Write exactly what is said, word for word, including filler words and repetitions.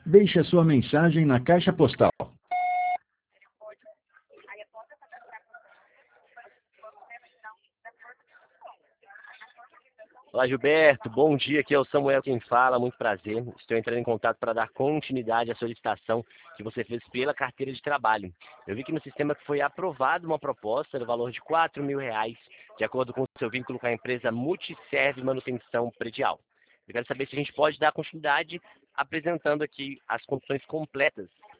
Deixe a sua mensagem na caixa postal. Olá, Gilberto. Bom dia. Aqui é o Samuel quem fala. Muito prazer. Estou entrando em contato para dar continuidade à solicitação que você fez pela carteira de trabalho. Eu vi que no sistema que foi aprovada uma proposta no valor de quatro mil reais, de acordo com o seu vínculo com a empresa Multiserve Manutenção Predial. Eu quero saber se a gente pode dar continuidade apresentando aqui as condições completas